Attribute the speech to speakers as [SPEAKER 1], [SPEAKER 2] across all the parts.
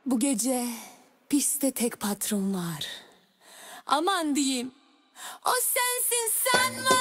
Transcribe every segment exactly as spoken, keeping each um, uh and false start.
[SPEAKER 1] Bu gece piste tek patron var. Aman diyeyim, o sensin sanma.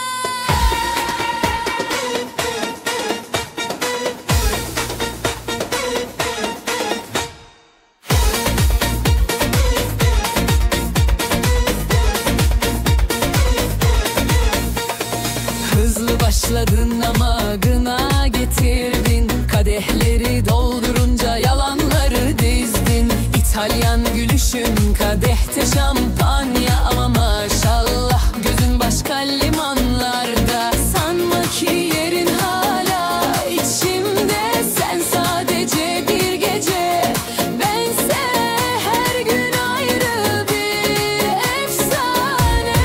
[SPEAKER 1] Hızlı başladın ama gına getirdin. Kadehleri doldurunca yalanları dizdin. İtalyan gülüşün kadehte şampanya, ama maşallah gözün başka limanlarda. Sanma ki yerin hala içimde, sen sadece bir gece, bense her gün ayrı bir efsane.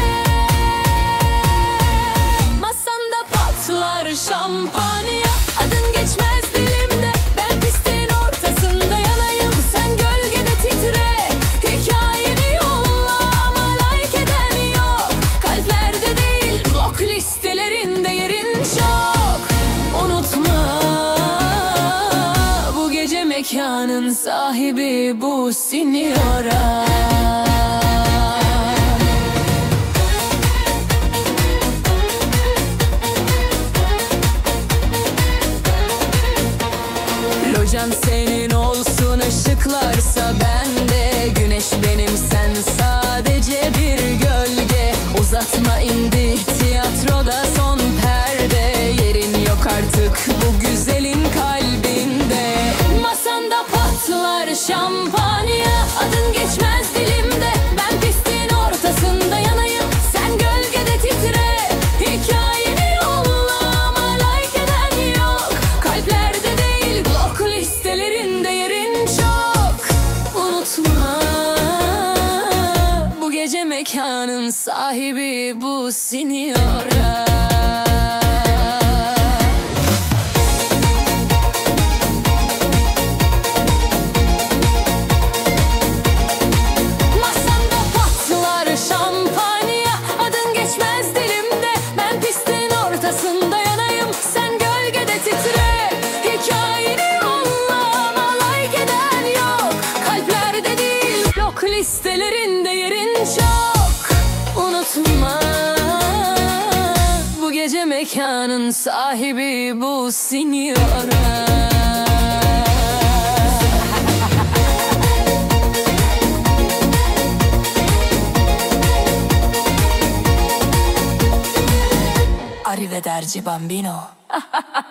[SPEAKER 1] Masamda patlar şampanya, adın geçmez dilimde. Ben pistin ortasında yanayım, sen gölgede titre. Hikayeni yolla ama like eden yok. Kalplerde değil, blok listelerinde yerin çok. Unutma, bu gece mekanın sahibi bu signora. Lojan senin olsun, ışıklarsa bende. Güneş benim, sen sadece bir gölge. Uzatma, indi tiyatroda son perde. Yerin yok artık bu güzelin kalbinde. Masanda patlar şampanya, adın geçmez dilimde. Ben pistin ortasında yanayım, sen gölgede titre. Hikayeni yolla ama like eden yok. Kalplerde değil, blok listelerinde yerin çok. Unutma, bu gece mekanın sahibi bu signora. Masamda patlar şampanya, adın geçmez dilimde. Ben pistin ortasında yanayım, sen gölgede titre. Hikayeni yolla ama like eden yok. Kalplerde değil, blok listelerinde yerin çok. Unutma, bu gece mekanın sahibi bu signora. Arrivederci bambino.